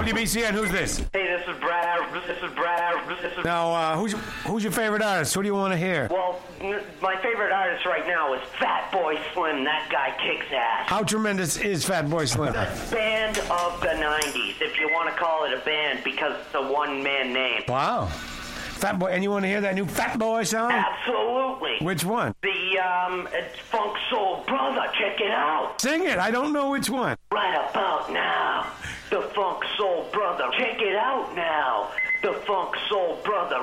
WBCN, who's this? Hey, this is Brad. Now, who's your favorite artist? Who do you want to hear? Well, my favorite artist right now is Fatboy Slim. That guy kicks ass. How tremendous is Fatboy Slim? The band of the 90s, if you want to call it a band, because it's a one-man name. Wow. Fatboy, and you want to hear that new Fatboy song? Absolutely. Which one? It's Funk Soul Brother. Check it out. Sing it. I don't know which one. Right about now, the Funk Soul Brother. Check it out now, the Funk Soul Brother.